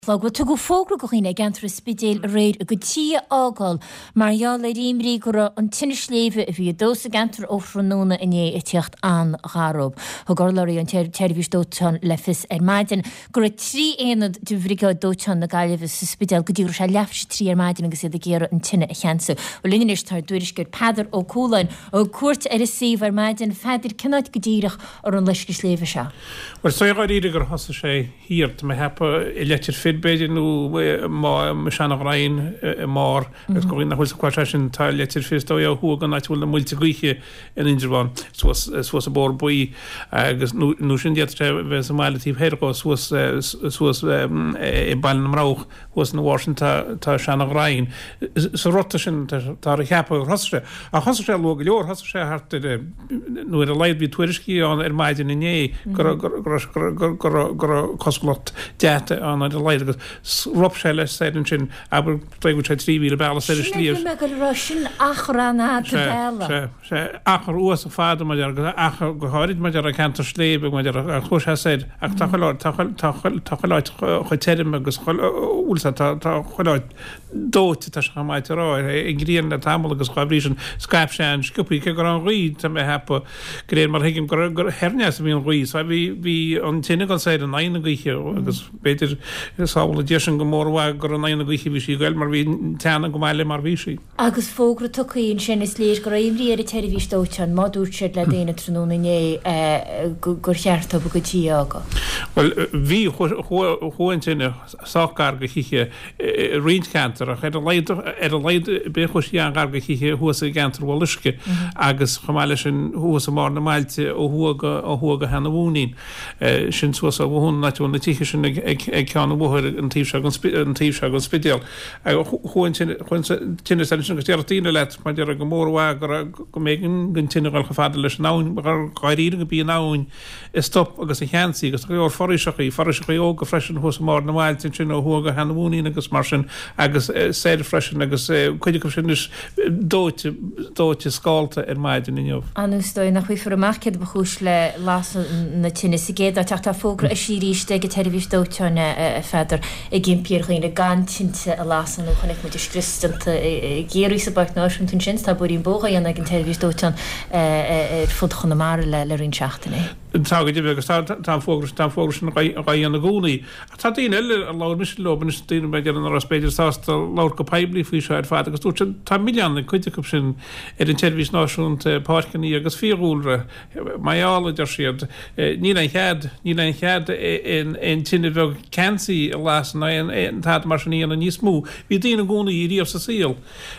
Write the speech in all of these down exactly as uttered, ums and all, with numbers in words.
Lag tu go fógra go chéine gentar spidéil réir a go tí ágáil mar já le ríimrí go an tinine sléve a bhí dósa gentar ófranúna iné i tíocht an garób. Tá gorlaí an teirhís dóteán le fis ar maidin gur trí éad du bhríá dóteán na gaiileh sa spidéil go dtíú se leafse trí ar maidin agus iad géar an tinine a cheansa. ó linis tar dúiris gur peidir ó cólain ó cuat ar a síh ar maidin feidir cinnáid go ddíireach ar an leisce sléve se. Well so gáí gur hosa sé hírt me hepa i letir beidir nú má seanna rain mar gus go nach chuil sin tá letir fistó thu gan náithúil na muilte goiche in Indirháin suas a bor buí agus nú sin diaat bheits a mailetíh héirá suas suas i bailin amrách was na Washington tá seanna rain sa rotta sin tá a cheappa hosre a hosre lo go leor hosre sé hart nuair a leid bhí tuairiscí an ar maidin inné gur gur cosglot deata an a leid agus rob sé leis séidir sin aber tréú sé trí víle bailile sé slíir. Sin me go Russian achranna de bailile. sé achar uas a fáda mar achar go háid mar a cantar slébe mar a chus sé ach taáid taáid chu teirime agus úlsa tá chuáid dóte tá se maiid rá i gríon na tam agus chabrísin Skype sé sciúpaí ce gur an rí tá me hepa gréir mar hiigim gur herne a bhíon rí bhí bhí an tinine go sé an aine goiche agus beidir sábal deisian go mórhha gur an aine goiche bhí sí gail mar bhí teanna go maiile mar bhí sí. Agus fógra tucaíonn sin is léir gur imrí ar a teirhís dóteán má dúirt siad le déine tróna né gur cheartta go tí aga. Well bhí chuin sinne sácar go chiche ricantar a ar a leid ar a leid be chuí an gar go chiche thuas a gentar bhlisce agus chomáile sin thuas a mar na mailte ó thuaga ó thuaga hena bhúnín sin suas a bhún naún na tíche sin ag ceanna bhthir an tíh an tíh se an spidéal chuin tinine sin go tíine leit mar de go mórhha go mégin gon tinine gáil go fada leis náin gaiíre go bí náin is stop agus a cheansaí agus go foríisechaí foríisechaí ó go freisin thus mar na mailte sin ó thuaga hena bhúnín agus mar sin agus séidir freisin agus chuide go sin is dóite dóite scáilta ar maidin inniuh. Anúsdóid nach chuí for amachcéad ba chúis le las na tinine sa géad a teach tá fógra a síríiste go teirhís dóteánna a feidir i gimpíor chuoine gan tinte a lásan ó chunig muidir scristanta géirí sa bart náisiún tún sin tá buín bóga anna an teirhís dóteán ar fud chuna mar le le rin seachtainna. Tá go dtí agus tá fógus tá fógus sin gaíanna gúnaí. Tá daon eile a lá mis loban is daine beidir an spéidir sásta láir go peblií fao se ar fád agus dú tá millianna chuide sin ar an teirhís náisiúnta páircaní agus fíorúlra maiála de siad ní an chead ní an chead in tinine bheh cansaí a las na tá mar sin íana níos mú. Bhí daonna gúna í riamh sa síl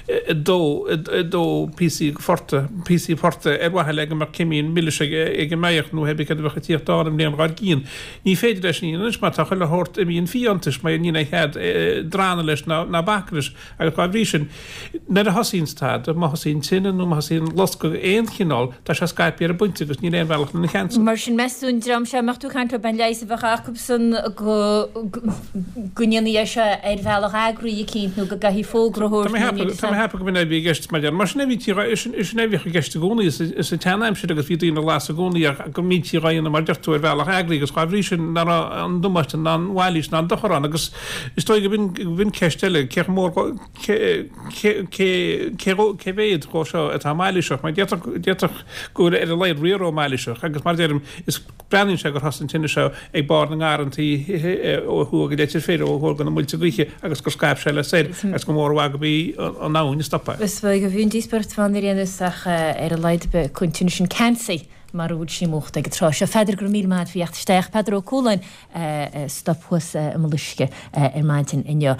dó dó PC forte PC forte ar wathe le mar cimíon mille ag méoch nó heb cad bhecha tíochtám léon gáil cín. Ní féidir leis níos mar tá chuile hort i bhíon fiantas mai nína chead drána leis na bacris agus gá bhrí sin na a hasínstad má hasín tinine nó hasín los go éon chinál tá se Skype ar a buinte agus ní éon bhealach na cheansa. Mar sin meún dram se mechtú cheantar ben leis a bheith achub san go gunneanna se ar bhealach agraí cinint nó go gahí fógrathir. Tá hepa go bna bhí gist mar mar sinna bhí is néhícha gist gúnaí is a teanaim si agus bhí dtíonna las a gúnaí a go mí raíanana mar deirú ar bhealach agraí agus cháhrí sin an dumaiste ná bhhailís ná docharán agus is tó go bhín ceistile ceach mór céhéad go seo a tá maiiliseach mar deach go ar a leid rioró maiiliseach agus mar déirm is brenin se gur hasan tinine seo ag bar na gárantaí ó thuga déitir féidir ó thugan na muilte goiche agus go Skype se le séid agus go mórhha go bhí an náin stoppa. Is bheith go bhíon díspert fan réanach ar a leid be chun sin cansaí. Mar út sí mócht ag trá se feidir gur míl maid bhíocht steach Pedro Cólain stophuas am luisce ar maidin inneo.